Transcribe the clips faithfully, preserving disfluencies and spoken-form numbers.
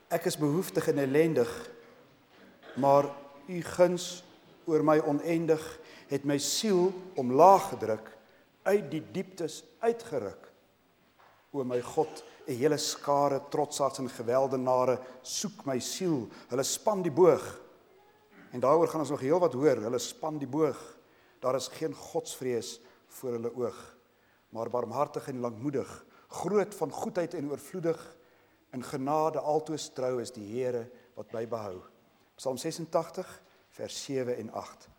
Ek is behoeftig en ellendig, maar u guns oor my oneindig het my siel omlaag gedruk, uit die dieptes uitgeruk. O my God, 'n hele skare trotsaards en geweldenare soek my siel, hulle span die boog. En daaroor gaan ons nog heel wat hoor, hulle span die boog. Daar is geen godsvrees voor hulle oog, maar barmhartig en lankmoedig, groot van goedheid en oorvloedig, in genade altoos trou is die Here wat my behou. Psalm sesentagtig, vers sewe en agt.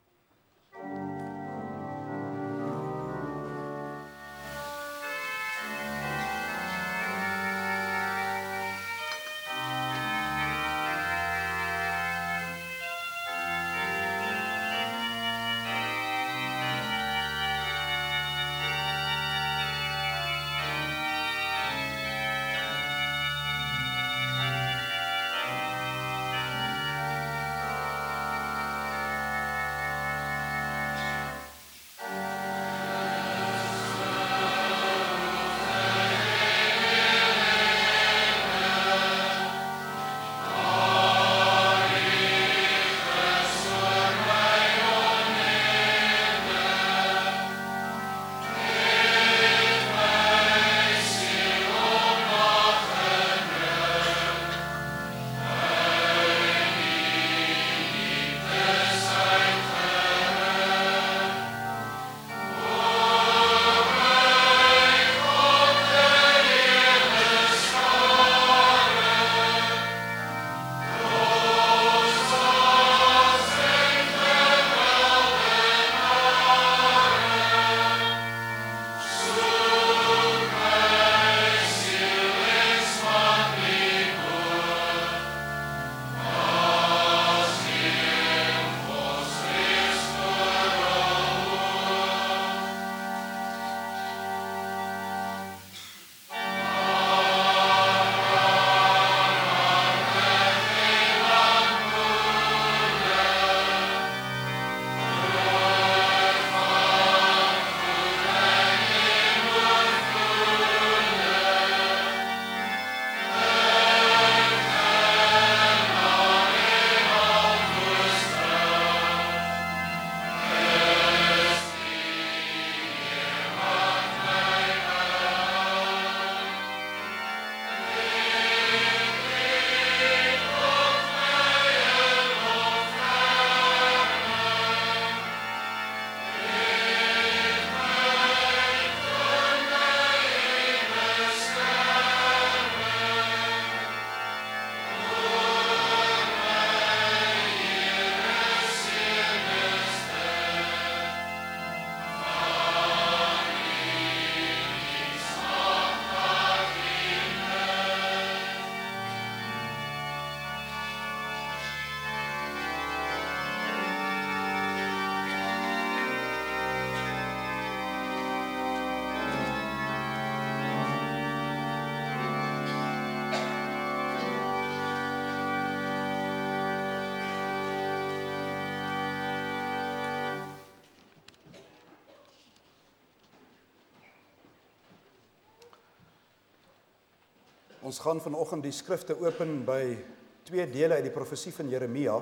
Ons gaan vanoggend die skrifte open by twee dele uit die profesie van Jeremia.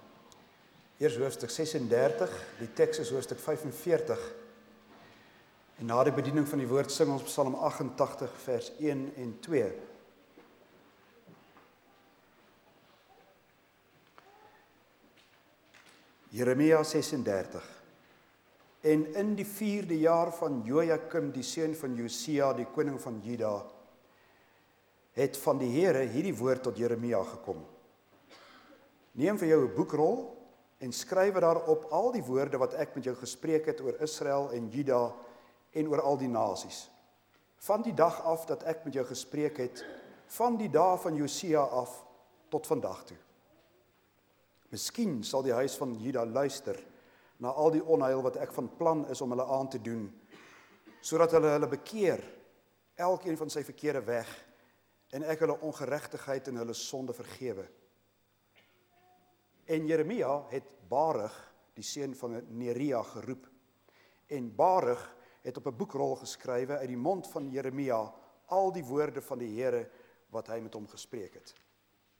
Eers hoofstuk sesendertig, die teks is hoofstuk vyfenveertig. En na die bediening van die woord sing ons Psalm agt-en-tagtig vers een en twee. Jeremia sesendertig. En in die vierde jaar van Jojakim, die seun van Josia, die koning van Juda, het van die Here hierdie woord tot Jeremia gekom. Neem vir jou 'n boekrol en skryf daarop al die woorde wat ek met jou gespreek het oor Israel en Juda en oor al die nasies. Van die dag af dat ek met jou gespreek het, van die dae van Josia af tot vandag toe. Miskien sal die huis van Juda luister na al die onheil wat ek van plan is om hulle aan te doen, sodat hulle hulle bekeer, elkeen van sy verkeerde weg, en ek hulle ongeregtigheid en hulle sonde vergewe. En Jeremia het Barug, die seun van Neria, geroep. En Barug het op 'n boekrol geskrywe uit die mond van Jeremia al die woorde van die Here wat hy met hom gespreek het.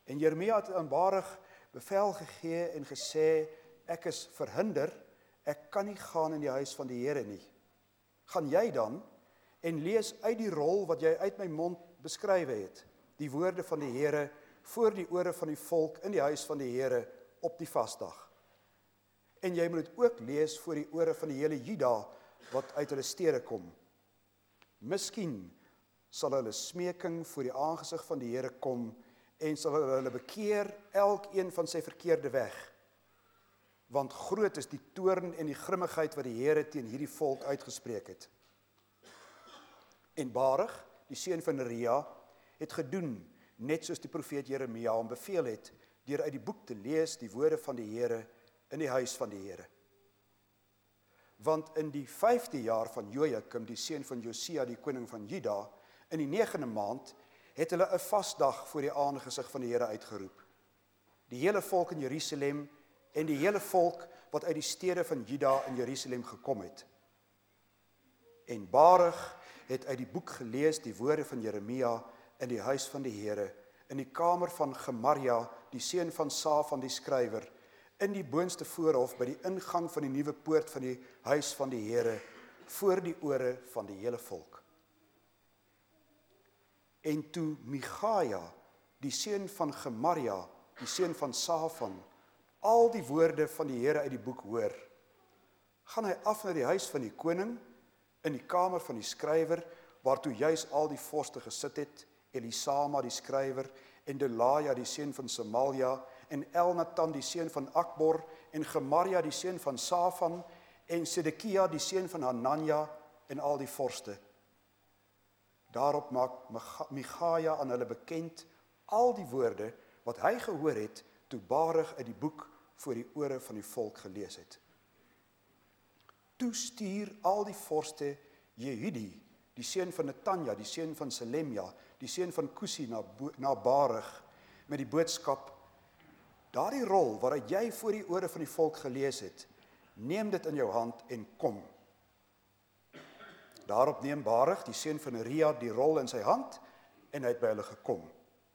En Jeremia het aan Barug bevel gegee en gesê, ek is verhinder, ek kan nie gaan in die huis van die Here nie. Gaan jy dan en lees uit die rol wat jy uit my mond beskrywe het, die woorde van die Here voor die ore van die volk in die huis van die Here op die vasdag. En jy moet dit ook lees voor die ore van die hele Juda wat uit hulle stede kom. Miskien sal hulle smeking voor die aangesig van die Here kom en sal hulle hulle bekeer elkeen van sy verkeerde weg. Want groot is die toorn en die grimmigheid wat die Here teen hierdie volk uitgespreek het. En Barug, die seun van Neria, het gedoen, net soos die profeet Jeremia hom beveel het, deur uit die boek te lees die woorde van die Here in die huis van die Here. Want in die vyfde jaar van Jojakim, die seun van Josia, die koning van Juda, in die negende maand, het hulle 'n vasdag voor die aangesig van die Here uitgeroep. Die hele volk in Jerusalem en die hele volk wat uit die stede van Juda in Jerusalem gekom het. En Barug het uit die boek gelees die woorde van Jeremia in die huis van die Here, in die kamer van Gemaria, die seun van Safan die skrywer, in die boonste voorhof by die ingang van die nuwe poort van die huis van die Here, voor die ore van die hele volk. En toe Michaja, die seun van Gemaria, die seun van Safan, al die woorde van die Here uit die boek hoor, gaan hy af na die huis van die koning, in die kamer van die skrywer, waartoe juis al die vorste gesit het, Elisama die skrywer, en Delaja die seun van Semalia, en Elnatan die seun van Akbor, en Gemaria die seun van Safan, en Sedekia die seun van Hanania, en al die vorste. Daarop maak Michaja aan hulle bekend al die woorde wat hy gehoor het, toe Barug uit die boek voor die ore van die volk gelees het. Toe stuur al die vorste Jehudi, die seun van Netanja, die seun van Selemja, die seun van Kusi na, na Barug, met die boodskap, daardie rol waaruit jy voor die ore van die volk gelees het, neem dit in jou hand en kom. Daarop neem Barug, die seun van Neria, die rol in sy hand, en hy het by hulle gekom.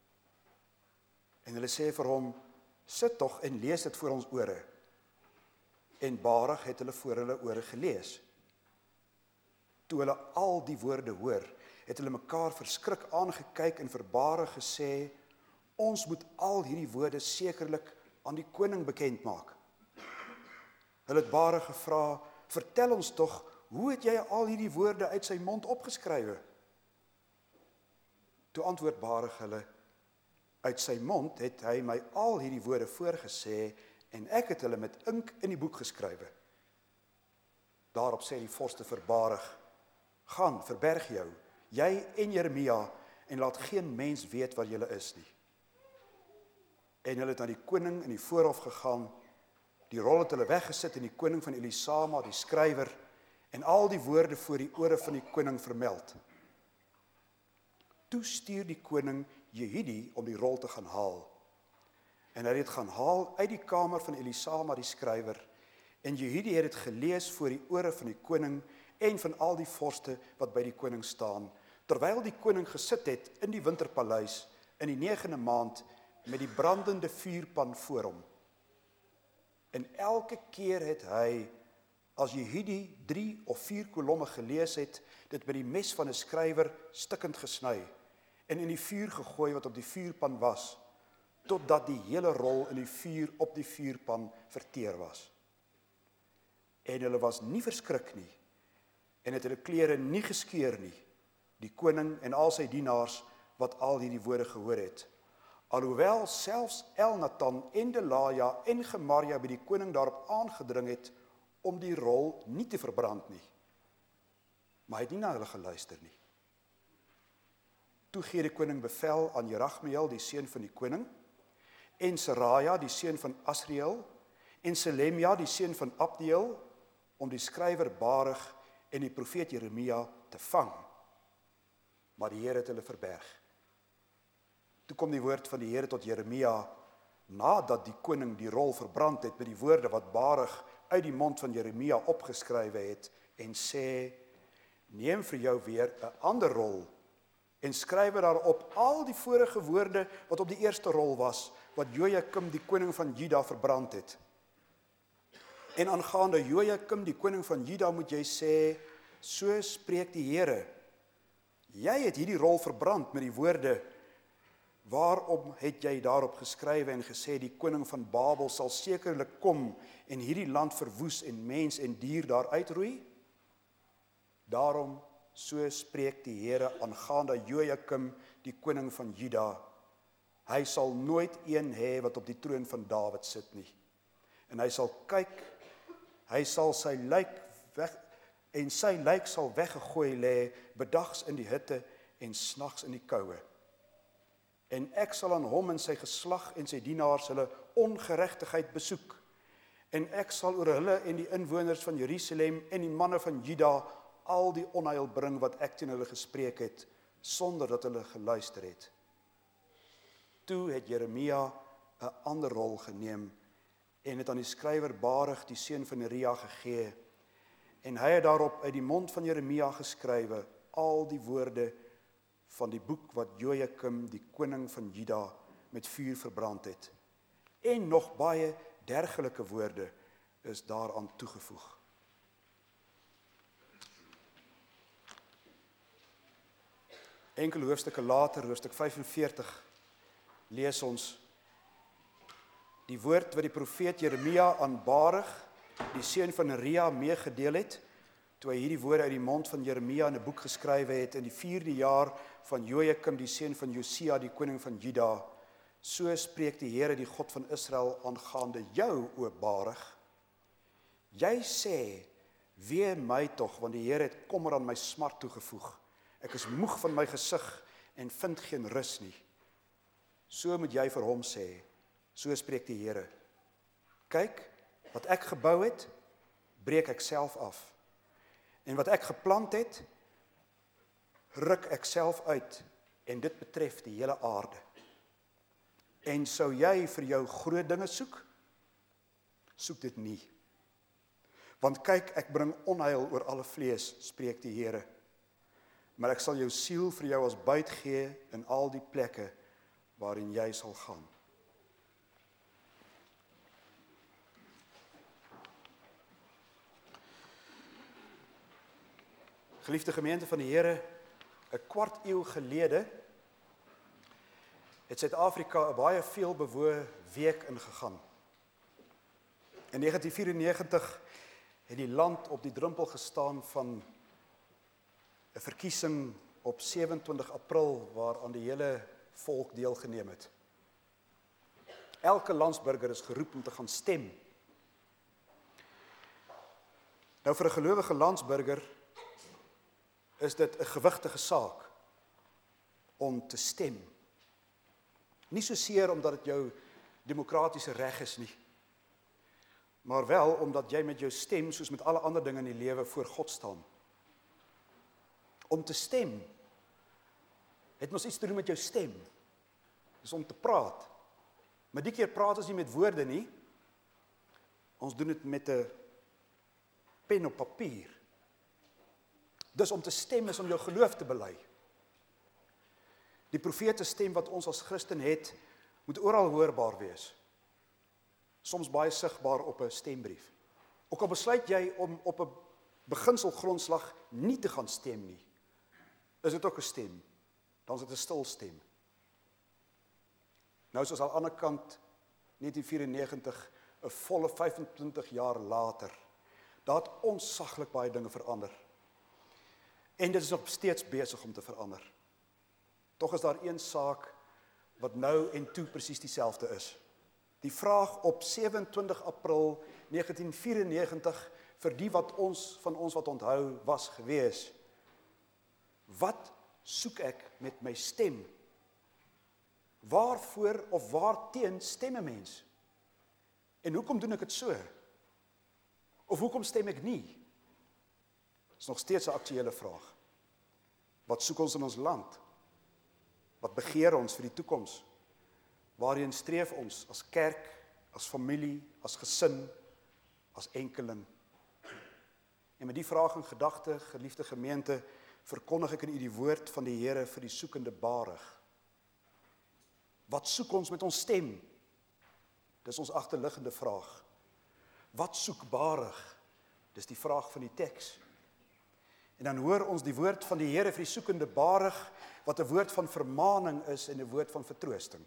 En hulle sê vir hom, sit tog en lees dit voor ons ore. En Barug het hulle voor hulle ore gelees. Toe hulle al die woorde hoor, het hulle mekaar verskrik aangekyk en vir Barug gesê, ons moet al hierdie woorde sekerlik aan die koning bekend maak. Hulle het Barug gevra, vertel ons tog, hoe het jy al hierdie woorde uit sy mond opgeskrywe? Toe antwoord Barug hulle, uit sy mond het hy my al hierdie woorde voorgesê, en ek het hulle met ink in die boek geskrywe. Daarop sê die vorste vir Barug, gaan, verberg jou, jy en Jeremia, en laat geen mens weet waar julle is nie. En hulle het na die koning in die voorhof gegaan, die rol het hulle weggesit en die koning van Elisama, die skrywer, en al die woorde voor die ore van die koning vermeld. Toe stuur die koning Jehudi om die rol te gaan haal. En hy het dit gaan haal uit die kamer van Elisama, die skrywer, en Jehudi het dit gelees voor die ore van die koning en van al die vorste wat by die koning staan, terwyl die koning gesit het in die winterpaleis in die negende maand met die brandende vuurpan voor hom. En elke keer het hy, as Jehudi drie of vier kolomme gelees het, dit met die mes van 'n skrywer stikkend gesny en in die vuur gegooi wat op die vuurpan was, totdat die hele rol in die vuur op die vuurpan verteer was. En hulle was nie verskrik nie, en het hulle klere nie geskeur nie, die koning en al sy dienaars wat al hierdie woorde gehoor het. Alhoewel selfs Elnatan en Delaja en Gemaria by die koning daarop aangedring het om die rol nie te verbrand nie. Maar hy het nie na hulle geluister nie. Toe gee die koning bevel aan Jeragmeel, die seun van die koning, en Seraja, die seun van Asriel, en Selemja, die seun van Abdeel, om die skrywer Barug en die profeet Jeremia te vang. Maar die Here het hulle verberg. Toe kom die woord van die Here tot Jeremia, nadat die koning die rol verbrand het met die woorde wat Barug uit die mond van Jeremia opgeskrywe het, en sê, neem vir jou weer 'n ander rol, en skrywe daarop al die vorige woorde wat op die eerste rol was, wat Jojakim die koning van Juda verbrand het. En aangaande Jojakim die koning van Juda moet jy sê, so spreek die Here. Jy het hierdie rol verbrand met die woorde, waarom het jy daarop geskrywe en gesê, die koning van Babel sal sekerlik kom en hierdie land verwoes en mens en dier daar uitroei? Daarom, so spreek die Here aangaande Jojakim, die koning van Juda. Hy sal nooit een hê wat op die troon van Dawid sit nie. En hy sal kyk, hy sal sy lijk weg, en sy lijk sal weggegooi lê, bedags in die hitte en snags in die koue. En ek sal aan hom en sy geslag en sy dienaars hulle ongeregtigheid besoek. En ek sal oor hulle en die inwoners van Jerusalem en die manne van Juda al die onheil bring wat ek teen hulle gespreek het, sonder dat hulle geluister het. Toe het Jeremia 'n ander rol geneem en het aan die skrywer Baruch, die seun van Neria, gegee. En hy het daarop uit die mond van Jeremia geskrywe al die woorde van die boek wat Jojakim, die koning van Juda, met vuur verbrand het. En nog baie dergelike woorde is daaraan toegevoeg. Enkele hoofstukke later, hoofstuk vyfenveertig, lees ons die woord wat die profeet Jeremia aan Baruch, die seun van Neria, meegedeel het, toe hy hierdie woorde uit die mond van Jeremia in 'n boek geskrywe het in die vierde jaar van Jojakim, die seun van Josia, die koning van Juda. So spreek die Here, die God van Israel, aangaande jou, o Baruch. Jy sê, wee my tog, want die Here het kommer aan my smart toegevoeg. Ek is moeg van my gesig en vind geen rus nie. So moet jy vir hom sê, so spreek die Here. Kyk, wat ek gebou het, breek ek self af. En wat ek geplant het, ruk ek self uit, en dit betref die hele aarde. En sou jy vir jou groot dinge soek? Soek dit nie. Want kyk, ek bring onheil oor alle vlees, spreek die Here. Maar ek sal jou siel vir jou as buit gee in al die plekke waarin jy sal gaan. Geliefde gemeente van die Here, 'n kwart eeu gelede het Suid-Afrika 'n baie veelbewoë week ingegaan. In negentien vyrenegentig het die land op die drempel gestaan van 'n verkiesing op sewentwintig April waaraan die hele volk deelgeneem het. Elke landsburger is geroep om te gaan stem. Nou vir 'n gelowige landsburger is dit 'n gewigtige saak om te stem. Nie soseer omdat dit jou demokratiese reg is nie, maar wel omdat jy met jou stem, soos met alle ander dinge in die lewe, voor God staan. Om te stem het mos iets te doen met jou stem. Dis om te praat. Maar die keer praat ons nie met woorde nie. Ons doen dit met 'n pen op papier. Dus om te stem is om jou geloof te bely. Die profete stem wat ons as Christen het, moet oral hoorbaar wees. Soms baie sigbaar op 'n stembrief. Ook al besluit jy om op 'n beginselgrondslag nie te gaan stem nie, is dit ook 'n stem. Dan is dit 'n stil stem. Nou is ons aan die ander kant negentien vyrenegentig, 'n volle vyfentwintig jaar later. Daar het ontsaglik baie dinge verander. En dit is nog steeds besig om te verander. Tog is daar een saak wat nou en toe presies dieselfde is. Die vraag op sewentwintig April negentien vyrenegentig vir die wat ons van ons wat onthou was gewees. Wat soek ek met my stem? Waarvoor of waarteen stem 'n mens? En hoekom doen ek dit so? Of hoekom stem ek nie? Dit is nog steeds 'n aktuële vraag. Wat soek ons in ons land? Wat begeer ons vir die toekoms? Waarheen streef ons as kerk, as familie, as gesin, as enkeling? En met die vraag in gedagte, geliefde gemeente, verkondig ek aan u die woord van die Here vir die soekende Barig. Wat soek ons met ons stem? Dis ons agterliggende vraag. Wat soek Barig? Dis die vraag van die teks. En dan hoor ons die woord van die Here vir die soekende Barig, wat 'n woord van vermaaning is en 'n woord van vertroosting.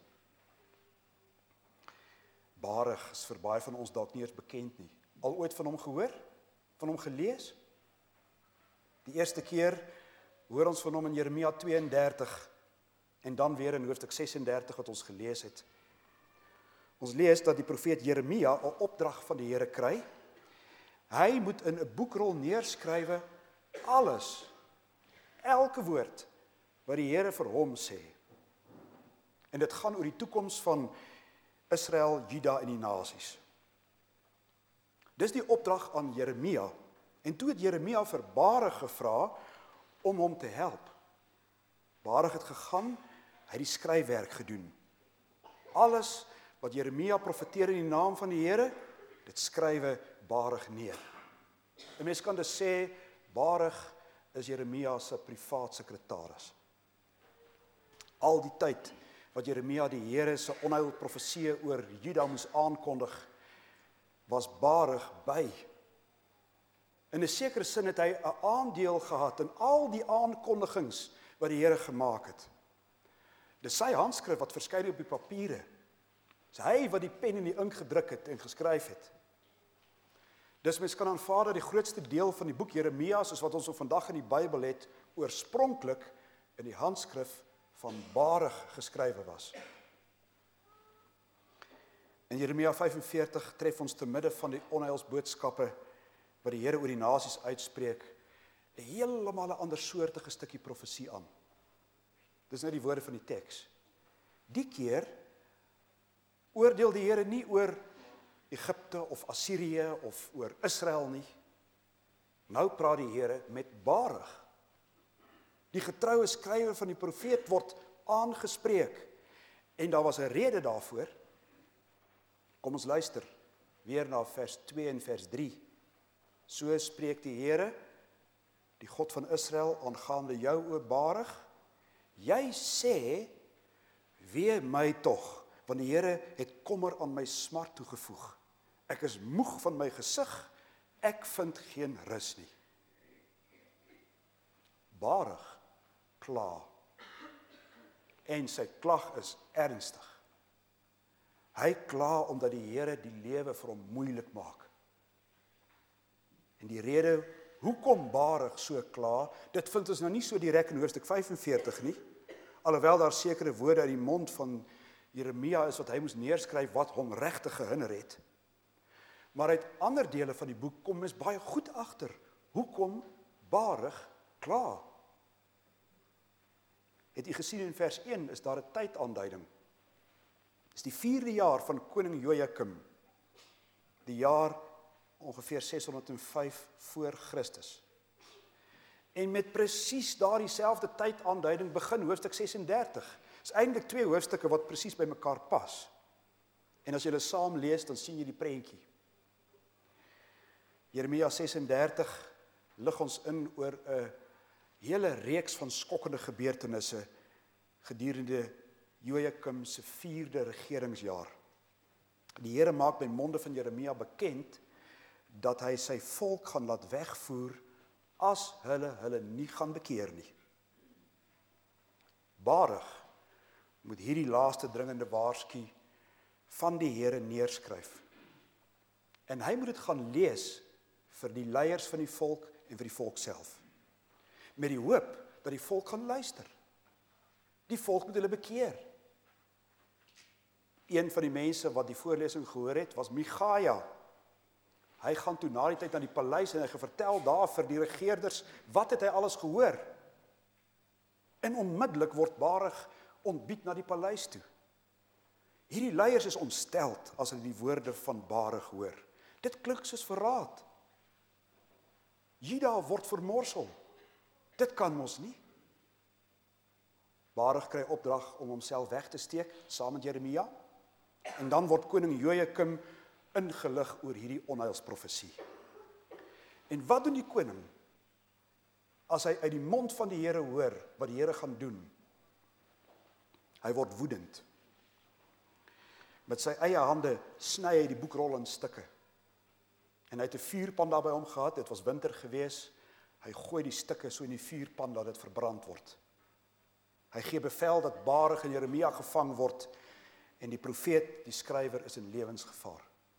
Barig is vir baie van ons dalk nie eens bekend nie. Al ooit van hom gehoor? Van hom gelees? Die eerste keer hoor ons van hom in Jeremia tweeëndertig en dan weer in hoofstuk sesendertig wat ons gelees het. Ons lees dat die profeet Jeremia 'n opdrag van die Here kry. Hy moet in 'n boekrol neerskrywe alles, elke woord wat die Here vir hom sê. En dit gaan oor die toekoms van Israel, Juda en die nasies. Dis die opdrag aan Jeremia. En toe het Jeremia vir Barig gevra om hom te help. Barig het gegaan, hy het die skryfwerk gedoen. Alles wat Jeremia profeteer in die naam van die Here, dit skrywe Barig neer. 'n Mens kan dus sê, Barig is Jeremia se privaat sekretaris. Al die tyd wat Jeremia die Here se onheilprofeseë oor Juda moes aankondig, was Barig by. In 'n sekere sin het hy 'n aandeel gehad in al die aankondigings wat die Here gemaak het. Dis sy handskrif wat verskyn op die papiere. Dis hy wat die pen en die ink gedruk het en geskryf het. Dus mens kan aanvaar dat die grootste deel van die boek Jeremia, soos wat ons op vandag in die Bybel het, oorspronklik in die handskrif van Barig geskrywe was. In Jeremia vyfenveertig tref ons te midde van die onheilsboodskappe wat die Here oor die nasies uitspreek, 'n heeltemal 'n ander soortige stukkie profesie aan. Dis nou die woorde van die teks. Die keer oordeel die Here nie oor Egipte of Assirië of oor Israel nie. Nou praat die Here met Barig. Die getroue skrywer van die profeet word aangespreek. En daar was 'n rede daarvoor. Kom ons luister weer na vers twee en vers drie. So spreek die Here, die God van Israel, aangaande jou, o Barig. Jy sê, wee my tog, want die Here het kommer aan my smart toegevoeg. Ek is moeg van my gesig, ek vind geen rus nie. Barig kla. En sy klag is ernstig. Hy kla omdat die Here die lewe vir hom moeilik maak. En die rede hoekom Barig so kla, dit vind ons nou nie so direk in hoofstuk vyfenveertig nie, alhoewel daar sekere woorde uit die mond van Jeremia is wat hy moes neerskryf wat hom regtig gehinder het. Maar uit ander dele van die boek kom mens baie goed agter hoekom Barig kla. Het u gesien in vers een is daar 'n tydaanduiding. Dis die vierde jaar van koning Jojakim, die jaar ongeveer seshonderdvyf voor Christus. En met presies daardie selfde tydaanduiding begin hoofstuk sesendertig. Dis eintlik twee hoofstukke wat presies by mekaar pas. En as jy hulle saam lees, dan sien jy die prentjie. Jeremia sesendertig lig ons in oor 'n hele reeks van skokkende gebeurtenisse gedurende Jojakim se vierde regeringsjaar. Die Here maak by monde van Jeremia bekend dat hy sy volk gaan laat wegvoer as hulle hulle nie gaan bekeer nie. Barig moet hierdie laaste dringende waarsku van die Here neerskryf. En hy moet dit gaan lees vir die leiers van die volk en vir die volk self. Met die hoop dat die volk gaan luister. Die volk moet hulle bekeer. Een van die mense wat die voorlesing gehoor het, was Michaja. Hy gaan toe na die tyd na die paleis en hy vertel daar vir die regerders, wat het hy alles gehoor? En onmiddellik word Barig ontbied na die paleis toe. Hierdie leiers is ontsteld as hulle die woorde van Barig hoor. Dit klink soos verraad. Juda word vermorsel. Dit kan mos nie. Barig kry opdrag om homself weg te steek saam met Jeremia. En dan word koning Jojakim ingelig oor hierdie onheilsprofesie. En wat doen die koning? as hy uit die mond van die Here hoor wat die Here gaan doen, hy word woedend. Met sy eie hande sny hy die boekrol in stukke. En hy het 'n vuurpan daar by hom gehad, dit was winter gewees, hy gooi die stukke so in die vuurpan dat dit verbrand word. Hy gee bevel dat Barug en Jeremia gevang word, en die profeet, die skrywer, is in lewensgevaar.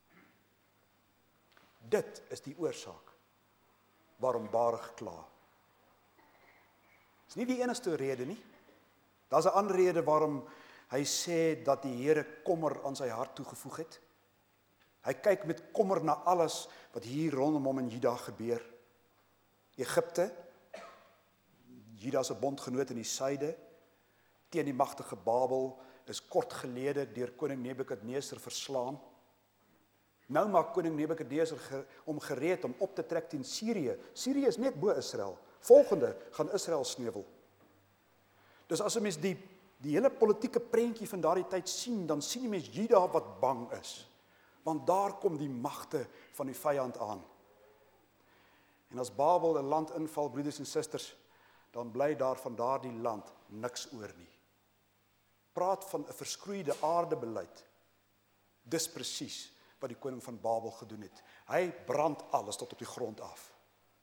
Dit is die oorsaak waarom Barug kla. Dis nie die enigste rede nie. Daar's 'n ander rede waarom hy sê dat die Here kommer aan sy hart toegevoeg het. Hy kyk met kommer na alles wat hier rondom hom in Juda gebeur. Egipte, Juda se bondgenoot in die suide, teen die magtige Babel, is kort gelede deur koning Nebukadneser verslaan. Nou maak koning Nebukadneser ge, om gereed om op te trek teen Sirië. Sirië is net bo Israel. Volgende gaan Israel sneuwel. Dus as 'n mens die, die hele politieke prentjie van daardie tyd sien, dan sien die mens Juda wat bang is. Want daar kom die magte van die vyand aan. En as Babel 'n land inval, broeders en susters, dan bly daar van daardie land niks oor nie. Praat van 'n verskroeide aardebeleid. Dis presies wat die koning van Babel gedoen het. Hy brand alles tot op die grond af.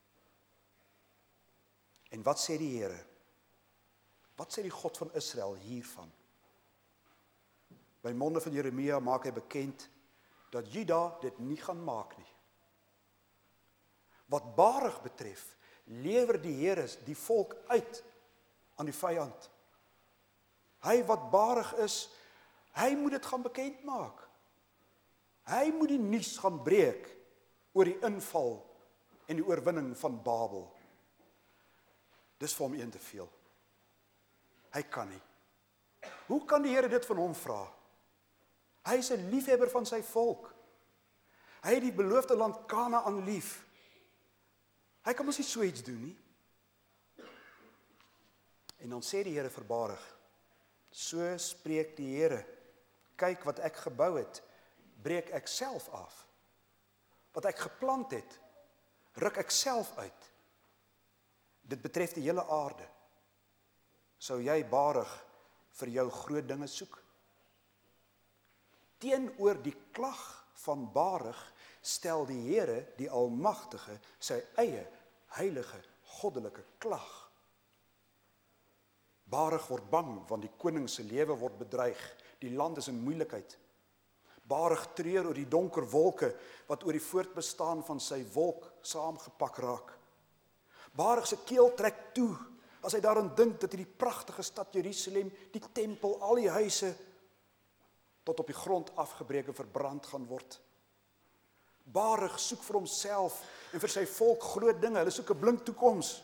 En wat sê die Here? Wat sê die God van Israel hiervan? By monde van Jeremia maak hy bekend dat Juda dit nie gaan maak nie. Wat Barug betref, lewer die Here die volk uit aan die vyand. Hy wat Barug is, hy moet dit gaan bekend maak. Hy moet die nuus gaan breek oor die inval en die oorwinning van Babel. Dis vir hom een te veel. Hy kan nie. Hoe kan die Here dit van hom vra? Hy is 'n liefhebber van sy volk. Hy het die beloofde land Kanaan lief. Hy kan mos nie so iets doen nie. En dan sê die Here vir Barug, so spreek die Here, kyk wat ek gebou het, breek ek self af. Wat ek geplant het, ruk ek self uit. Dit betref die hele aarde. Sou jy, Barug, vir jou groot dinge soek? Teenoor die klag van Barug stel die Here, die Almagtige, sy eie heilige, goddelike klag. Barug word bang, want die koning se lewe word bedreig. Die land is in moeilikheid. Barug treur oor die donker wolke, wat oor die voortbestaan van sy volk saamgepak raak. Barug se keel trek toe, as hy daaraan dink dat hierdie pragtige stad Jerusalem, die tempel, al die huise, tot op die grond afgebreek en verbrand gaan word. Barug soek vir homself en vir sy volk groot dinge, hulle soek 'n blink toekoms.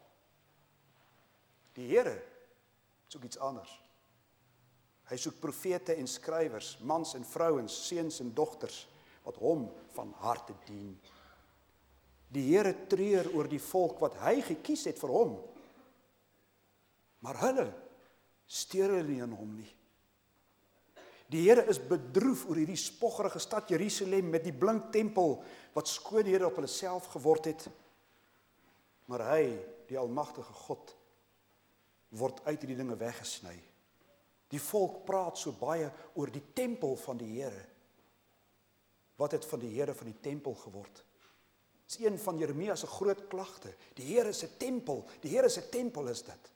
Die Here soek iets anders. Hy soek profete en skrywers, mans en vrouens, seuns en dogters, wat hom van harte dien. Die Here treur oor die volk wat hy gekies het vir hom. Maar hulle steur hulle nie aan hom nie. Die Here is bedroef oor hierdie spoggerige stad Jerusalem met die blink tempel wat skoonhede op hulle self geword het. Maar hy, die Almagtige God, word uit hierdie dinge weggesny. Die volk praat so baie oor die tempel van die Here. Wat het van die Here van die tempel geword? Dis een van Jeremia se groot klagte. Die Here se tempel, die Here se tempel is dit.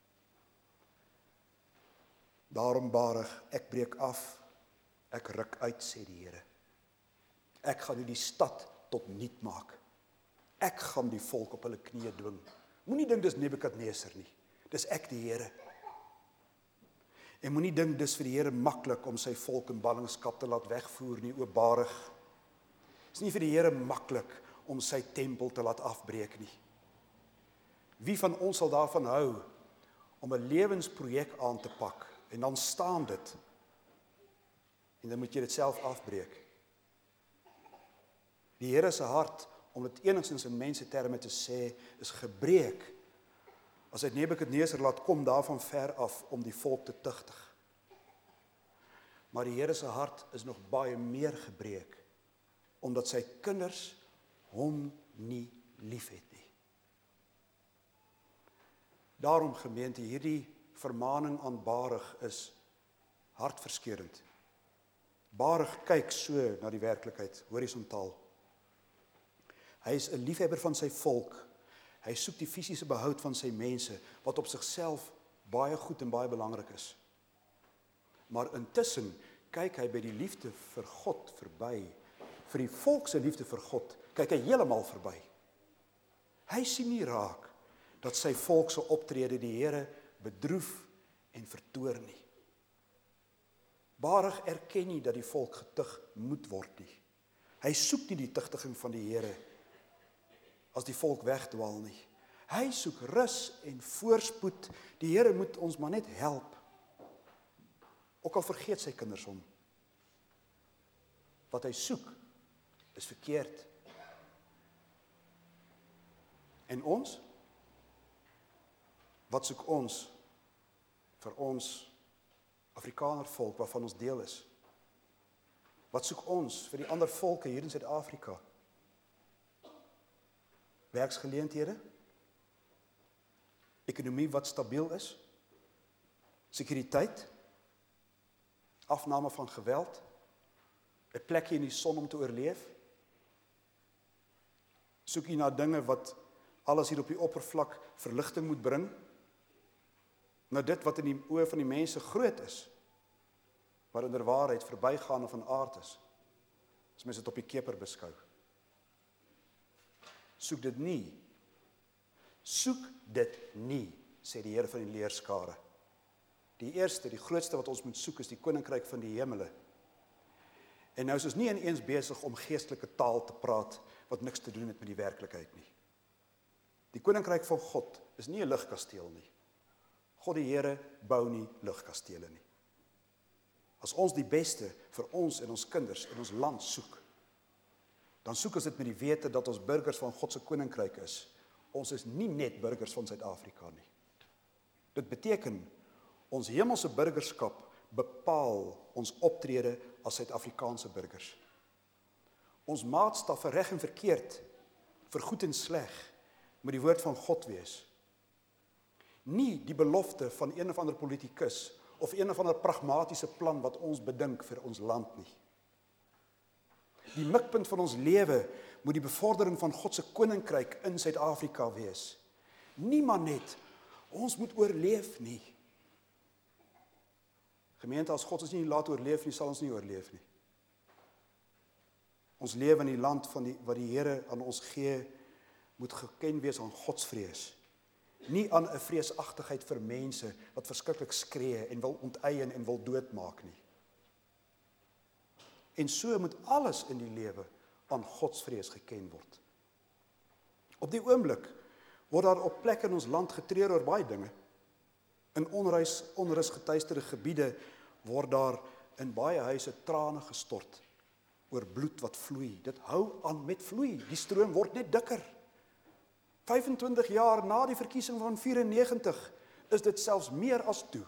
Daarom Barug, ek breek af, ek ruk uit, sê die Here. Ek gaan die stad tot niet maak. Ek gaan die volk op hulle knieë dwing. Moenie dink dis Nebukadneser nie. Dis ek die Here. En moenie dink dis vir die Here maklik om sy volk in ballingskap te laat wegvoer nie, o Barug. Dis nie vir die Here maklik om sy tempel te laat afbreek nie. Wie van ons sal daarvan hou om 'n lewensprojek aan te pak en dan staan dit en dan moet jy dit self afbreek? Die Here se hart, om dit enigstens in mense terme te sê, is gebreek as hy Nebukadneser laat kom daarvan ver af om die volk te tugtig. Maar die Here se hart is nog baie meer gebreek, omdat sy kinders hom nie liefhet nie. Daarom gemeente, hierdie vermaning aan Baruch is hartverskeurend. Baruch kyk so na die werklikheid, horisontaal. Hy is 'n liefhebber van sy volk. Hy soek die fisiese behoud van sy mense, wat op sigself baie goed en baie belangrik is. Maar intussen kyk hy by die liefde vir God verby. Vir die volk se liefde vir God kyk hy heeltemal verby. Hy sien nie raak dat sy volk se optrede die Here bedroef en vertoor nie. Baruch erken nie dat die volk getug moet word nie. Hy soek nie die tugtiging van die Here as die volk wegdwaal nie. Hy soek rus en voorspoed. Die Here moet ons maar net help. Ook al vergeet sy kinders hom. Wat hy soek is verkeerd. En ons? Wat soek ons vir ons Afrikaner volk waarvan ons deel is? Wat soek ons vir die ander volke hier in Suid-Afrika? Werksgeleenthede? Ekonomie wat stabiel is? Sekuriteit? Afname van geweld? 'n plekjie in die son om te oorleef? Soek jy na dinge wat alles hier op die oppervlak verligting moet bring? Na dit wat in die oë van die mense groot is, maar in der waarheid verbygaande van aard is, as mens dit op die keper beskou. Soek dit nie. Soek dit nie, sê die Here van die leerskare. Die eerste, die grootste wat ons moet soek is die koninkryk van die hemele. En nou is ons nie ineens besig om geestelike taal te praat wat niks te doen het met die werklikheid nie. Die koninkryk van God is nie 'n lugkasteel nie. God die Here bou nie lugkastele nie. As ons die beste vir ons en ons kinders en ons land soek, dan soek ons dit met die wete dat ons burgers van God se koninkryk is. Ons is nie net burgers van Suid-Afrika nie. Dit beteken ons hemelse burgerskap bepaal ons optrede as Suid-Afrikaanse burgers. Ons maatstaf vir reg en verkeerd, vir goed en sleg, moet die woord van God wees. Nie die belofte van een of ander politikus of een of ander pragmatiese plan wat ons bedink vir ons land nie. Die mikpunt van ons lewe moet die bevordering van God se koninkryk in Suid-Afrika wees. Nie maar net, ons moet oorleef nie. Gemeente, as God ons nie laat oorleef nie, sal ons nie oorleef nie. Ons lewe in die land van die, wat die Here aan ons gee, moet geken wees aan godsvrees. Nie aan 'n vreesagtigheid vir mense wat verskriklik skree en wil onteien en wil doodmaak nie. En so moet alles in die lewe aan godsvrees geken word. Op die oomblik word daar op plekke in ons land getreur oor baie dinge. In onrus, onrus getuisterde gebiede word daar in baie huise trane gestort oor bloed wat vloei. Dit hou aan met vloei. Die stroom word net dikker. vyfentwintig jaar na die verkiesing van vyfennegentig is dit selfs meer as toe.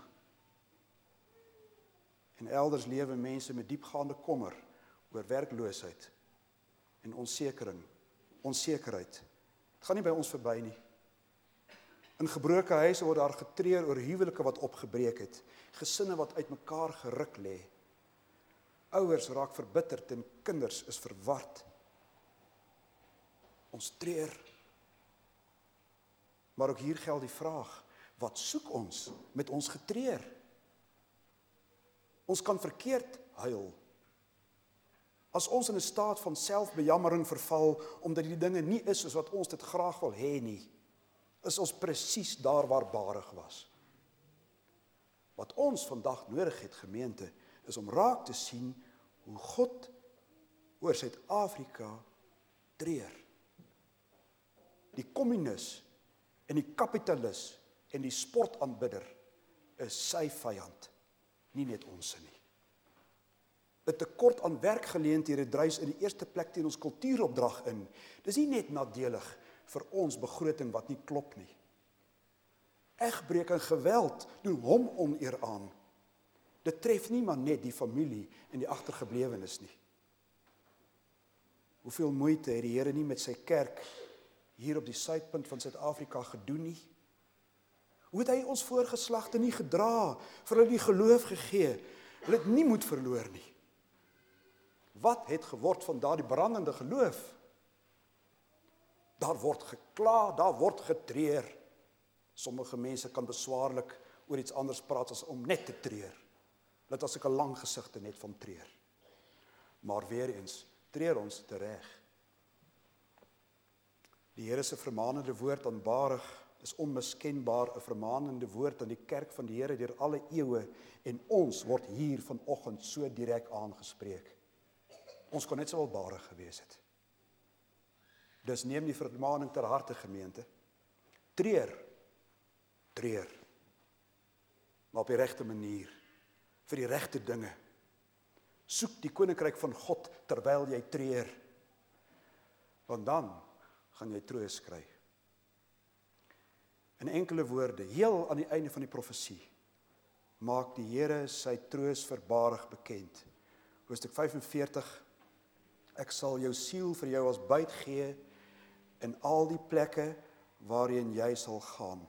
En elders lewe mense met diepgaande kommer oor werkloosheid en onsekering, onsekerheid. Dit gaan nie by ons verby nie. In gebroke huise word daar getreur oor huwelike wat opgebreek het, gesinne wat uitmekaar geruk lê. Ouers raak verbitterd en kinders is verward. Ons treur. Maar ook hier geld die vraag, wat soek ons met ons getreur? Ons kan verkeerd huil. As ons in 'n staat van selfbejammering verval, omdat die dinge nie is soos wat ons dit graag wil hê nie, is ons presies daar waar Baruch was. Wat ons vandag nodig het, gemeente, is om raak te sien hoe God oor Suid-Afrika treur. Die kommunis en die kapitalis en die sportaanbidder is sy vyand, nie net ons nie. 'n Tekort aan werkgeleenthede dryf in die eerste plek teen ons kultuuropdrag in. Dis nie net nadelig vir ons begroting wat nie klop nie. Egbreek en geweld doen hom oneer aan. Dit tref nie maar net die familie en die agtergeblewenes nie. Hoeveel moeite het die Here nie met sy kerk hier op die suidpunt van Suid-Afrika gedoen nie? Hoe het hy ons voorgeslagte nie gedra, vir hulle die geloof gegee, hulle het nie moed verloor nie. Wat het geword van daardie brandende geloof? Daar word gekla, daar word getreur. Sommige mense kan beswaarlik oor iets anders praat as om net te treur. Dit as ek 'n lang gesigte net van treur. Maar weer eens, treur ons tereg. Die Here se vermaanende woord aan Baruch is onmiskenbaar 'n vermaanende woord aan die kerk van die Here deur alle eeue en ons word hier vanoggend so direk aangespreek. Ons kon net sowel Baruch gewees het. Dus neem die vermaning ter harte, gemeente. Treur, treur, maar op die regte manier, vir die regte dinge. Soek die koninkryk van God terwyl jy treur, want dan gaan jy troos kry. In enkele woorde, heel aan die einde van die profesie, maak die Here sy troos vir Baruch bekend. Hoofstuk vyfenveertig, ek sal jou siel vir jou as byt gee in al die plekke waarheen jy sal gaan.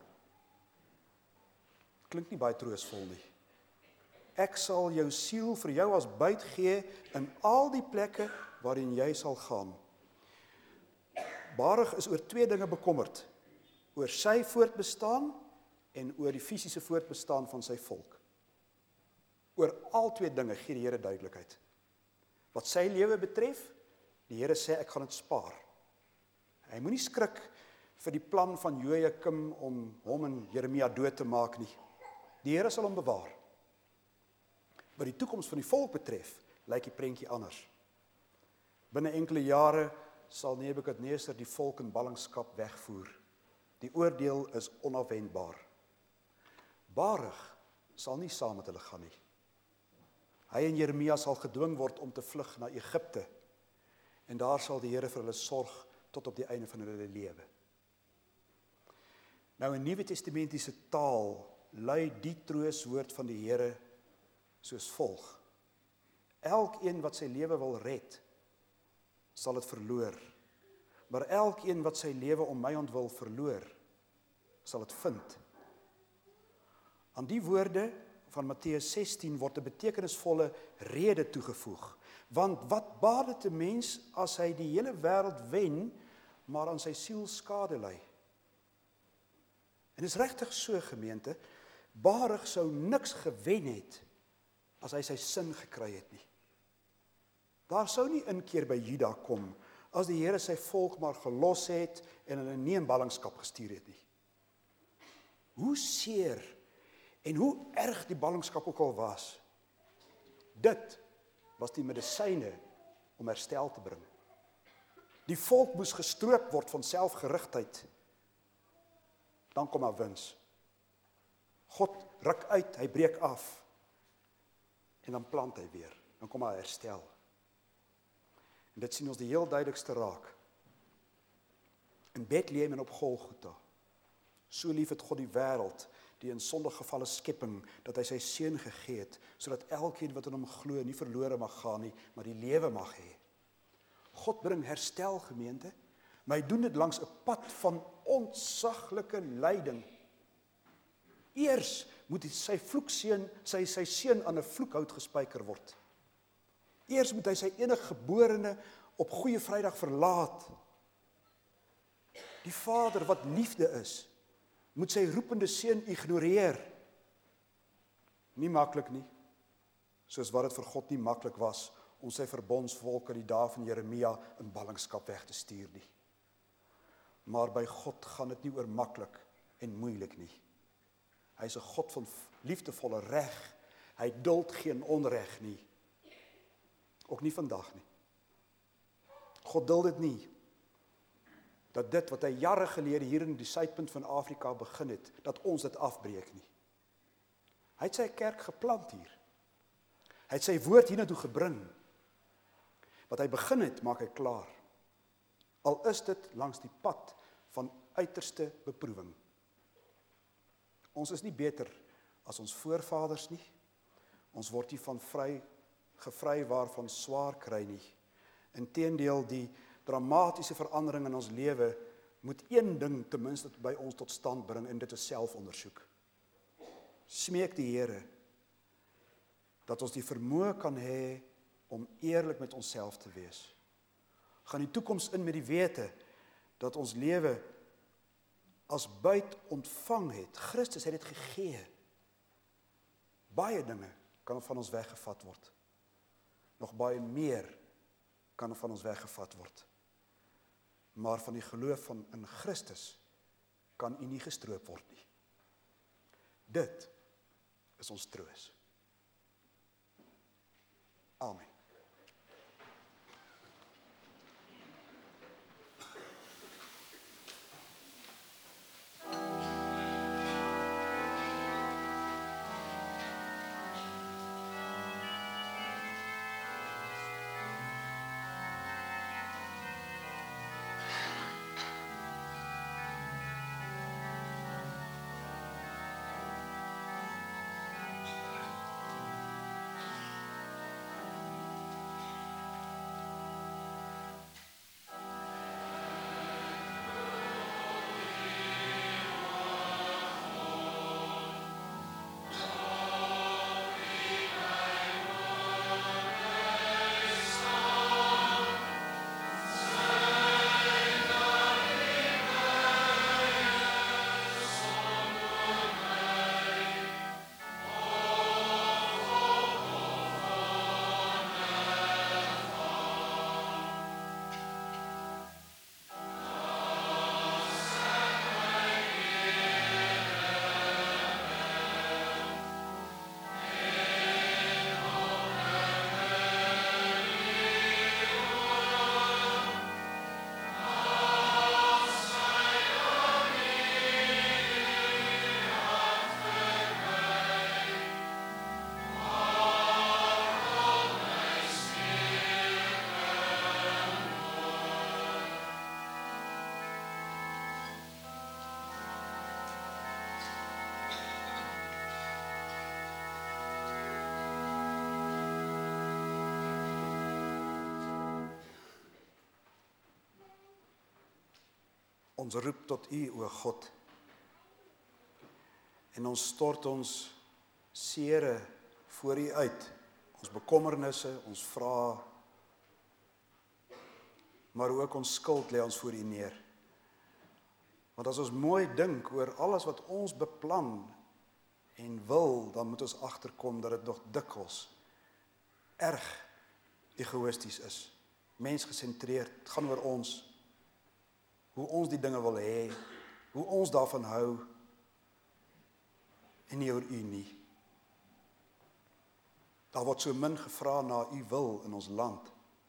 Klink nie baie troosvol nie. Ek sal jou siel vir jou as byt gee in al die plekke waarheen jy sal gaan. Baruch is oor twee dinge bekommerd. Oor sy voortbestaan en oor die fisiese voortbestaan van sy volk. Oor al twee dinge gee die Here duidelikheid. Wat sy lewe betref, die Here sê ek gaan dit spaar. Hy moenie skrik vir die plan van Jojakim om hom en Jeremia dood te maak nie. Die Here sal hom bewaar. Wat die toekoms van die volk betref, lyk die prentjie anders. Binne enkele jare sal Nebukadneser die volk in ballingskap wegvoer. Die oordeel is onafwendbaar. Baruch sal nie saam met hulle gaan nie. Hy en Jeremia sal gedwing word om te vlug na Egipte. En daar sal die Here vir hulle sorg tot op die einde van hulle lewe. Nou in Nuwe Testamentiese taal lui die trooswoord van die Here soos volg. Elkeen wat sy lewe wil red, sal dit verloor. Maar elkeen wat sy lewe om my ontwil verloor, sal dit vind. Aan die woorde van Matteus sestien word 'n betekenisvolle rede toegevoeg. Want wat baat dit 'n mens as hy die hele wêreld wen, maar aan sy siel skade ly? En dis regtig so, gemeente, Baruch sou niks gewen het as hy sy sin gekry het nie. Daar sou nie inkeer by Juda kom as die Here sy volk maar gelos het en hulle nie in ballingskap gestuur het nie. Hoe seer en hoe erg die ballingskap ook al was, dit was die medisyne om herstel te bring. Die volk moes gestroop word van selfgerigtheid. Dan kom daar wins. God ruk uit, hy breek af. En dan plant hy weer. Dan kom daar herstel. En dit sien ons die heel duidelikste raak. In Bethlehem en op Golgotha. So lief het God die wêreld, die in sonde gevalle skepping, dat hy sy seun gegee het, sodat elkeen wat in hom glo nie verlore mag gaan nie, maar die lewe mag hê. God bring herstel, gemeente, maar hy doen dit langs 'n pad van ontsaglike lyding. Eers moet sy vloekseun, sy sy seun aan 'n vloekhout gespyker word. Eers moet hy sy eniggeborene op Goeie Vrydag verlaat. Die Vader wat liefde is, moet sy roepende seun ignoreer. Nie maklik nie, soos wat dit vir God nie maklik was om sy verbondsvolk in die dae van Jeremia in ballingskap weg te stuur nie. Maar by God gaan dit nie oor maklik en moeilik nie. Hy is 'n God van liefdevolle reg. Hy duld geen onreg nie. Ook nie vandag nie. God duld dit nie, dat dit wat hy jare gelede hier in die suidpunt van Afrika begin het, dat ons dit afbreek nie. Hy het sy kerk geplant hier. Hy het sy woord hiernatoe gebring. Wat hy begin het, maak hy klaar. Al is dit langs die pad van uiterste beproewing. Ons is nie beter as ons voorvaders nie. Ons word nie van vry, gevry waarvan swaar kry nie. Inteendeel, die dramatiese verandering in ons lewe moet een ding ten minste by ons tot stand bring, en dit is selfondersoek. smeek die Here dat ons die vermoë kan hê om eerlik met onsself te wees. Gaan die toekoms in met die wete dat ons lewe as buit ontvang het. Christus het dit gegee. Baie dinge kan van ons weggevat word. Nog baie meer kan van ons weggevat word. Maar van die geloof van in Christus kan u nie gestroop word nie. Dit is ons troos. Amen. Ons roep tot U, o God, en ons stort ons sere voor U uit, ons bekommernisse, ons vrae, maar ook ons skuld lê ons voor U neer. Want as ons mooi dink oor alles wat ons beplan en wil, dan moet ons agterkom dat dit nog dikwels erg egoïsties is, mensgesentreerd, het gaan oor ons, hoe ons die dinge wil hê, hoe ons daarvan hou, en nie oor U nie. Daar word so min gevra na U wil in ons land,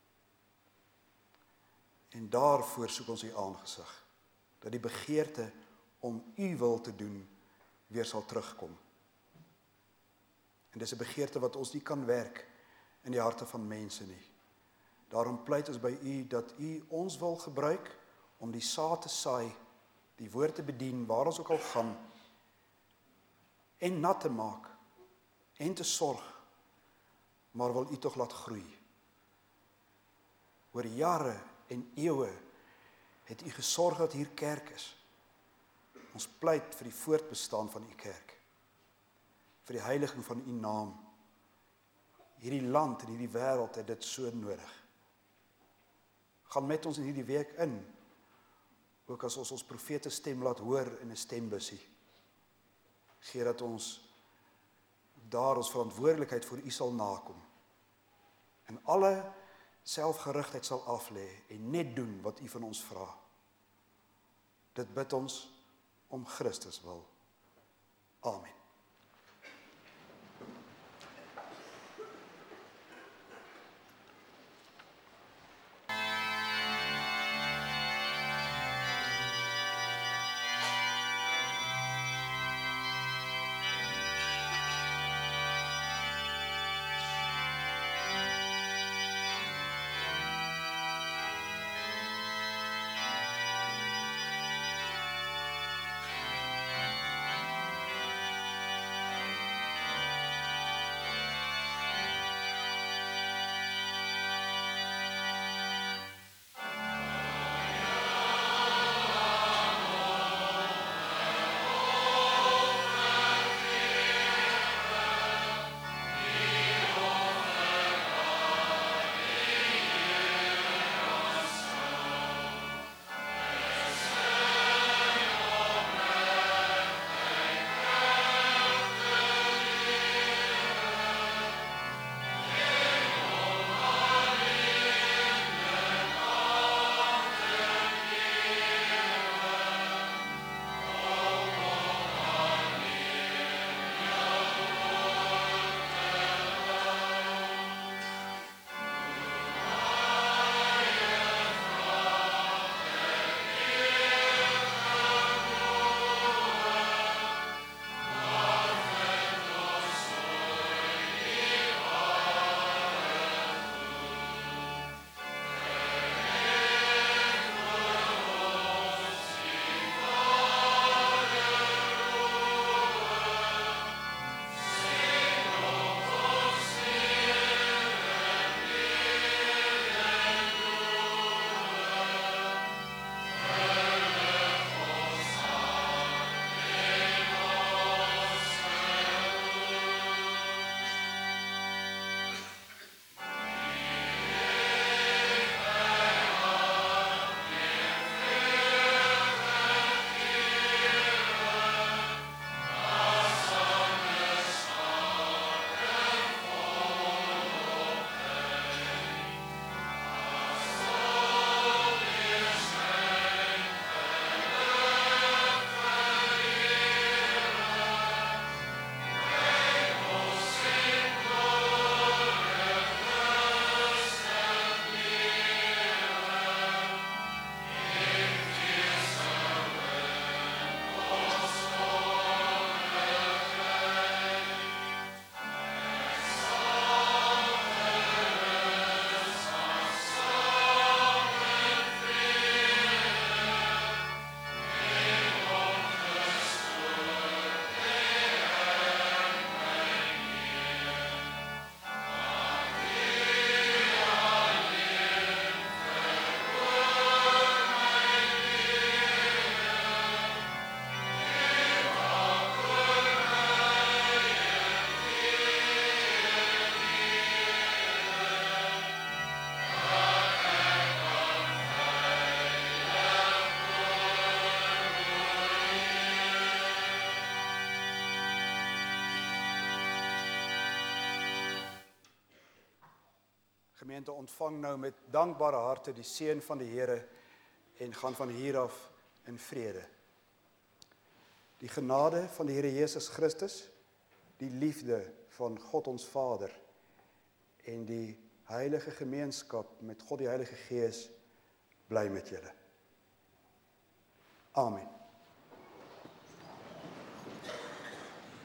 en daarvoor soek ons U aangesig, dat die begeerte om U wil te doen, weer sal terugkom. En dis 'n begeerte wat ons nie kan werk in die harte van mense nie. Daarom pleit ons by U dat U ons wil gebruik om die saad te saai, die woord te bedien, waar ons ook al gaan, en nat te maak, en te sorg, maar wil U tog laat groei. Oor jare en eeue het U gesorg dat hier kerk is. Ons pleit vir die voortbestaan van U kerk, vir die heiliging van U naam. Hierdie land en hierdie wêreld het dit so nodig. Gaan met ons in hierdie week in, ook as ons ons profete stem laat hoor in 'n stembussie. Gee dat ons daar ons verantwoordelikheid voor U sal nakom. En alle selfgerigtheid sal aflê en net doen wat U van ons vra. Dit bid ons om Christus wil. Amen. Gemeente, ontvang nou met dankbare harte die seën van die Here en gaan van hier af in vrede. Die genade van die Here Jesus Christus, die liefde van God ons Vader en die heilige gemeenskap met God die Heilige Gees bly met julle. Amen.